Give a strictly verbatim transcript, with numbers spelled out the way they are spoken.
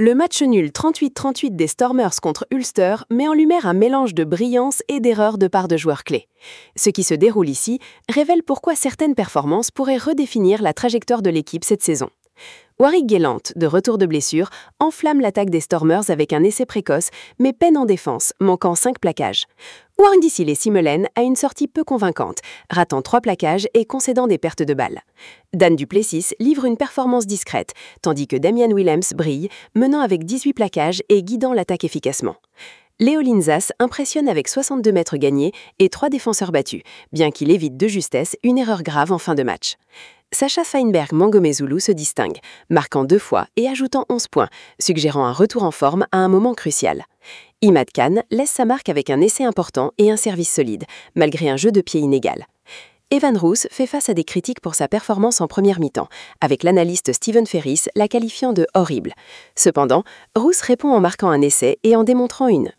Le match nul trente-huit trente-huit des Stormers contre Ulster met en lumière un mélange de brillance et d'erreurs de part de joueurs clés. Ce qui se déroule ici révèle pourquoi certaines performances pourraient redéfinir la trajectoire de l'équipe cette saison. Warwick Gelant, de retour de blessure, enflamme l'attaque des Stormers avec un essai précoce, mais peine en défense, manquant cinq plaquages. Warndissil Simelen a une sortie peu convaincante, ratant trois plaquages et concédant des pertes de balles. Dan du Plessis livre une performance discrète, tandis que Damian Williams brille, menant avec dix-huit plaquages et guidant l'attaque efficacement. Leo Linzas impressionne avec soixante-deux mètres gagnés et trois défenseurs battus, bien qu'il évite de justesse une erreur grave en fin de match. Sacha Feinberg Mangomezulu se distingue, marquant deux fois et ajoutant onze points, suggérant un retour en forme à un moment crucial. Imad Khan laisse sa marque avec un essai important et un service solide, malgré un jeu de pied inégal. Evan Roos fait face à des critiques pour sa performance en première mi-temps, avec l'analyste Stephen Ferris la qualifiant de « horrible ». Cependant, Roos répond en marquant un essai et en démontrant une